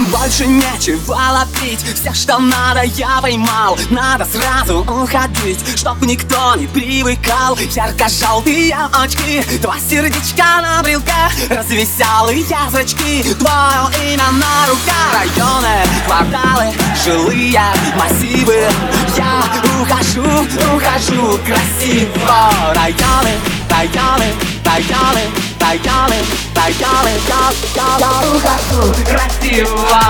Больше нечего ловить, все, что надо, я поймал. Надо сразу уходить, чтоб никто не привыкал. Ярко-желтые очки, два сердечка на брелке, развеселые зрачки, твое имя на руках. Районы, кварталы, жилые массивы, я ухожу красиво. Районы, районы, районы, районы, районы, я ухожу красиво.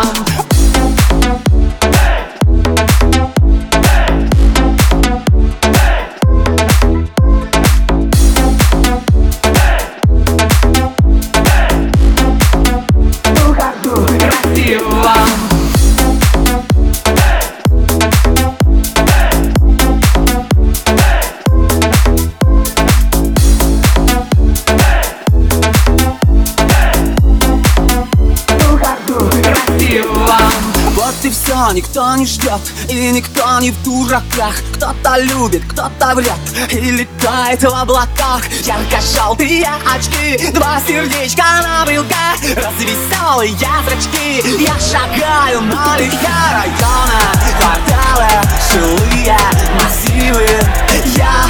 Вот и все, никто не ждет, и никто не в дураках. Кто-то любит, кто-то врет и летает в облаках. Ярко-желтые очки, два сердечка на брелке, развеселые зрачки, я шагаю налегке. Районы, кварталы, жилые массивы, я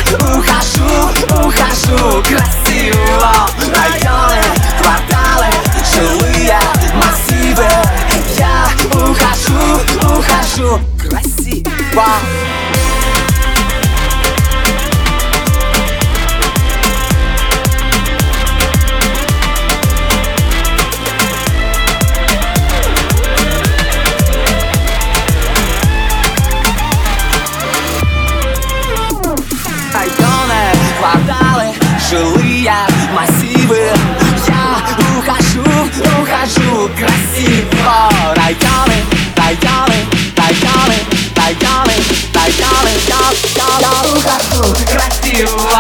ухожу красиво. Районы, кварталы, жилые массивы, я ухожу красиво. Районы, кварталы, жилые массивы, я ухожу красиво. Районы, районы, районы, районы, районы, я ухожу красиво.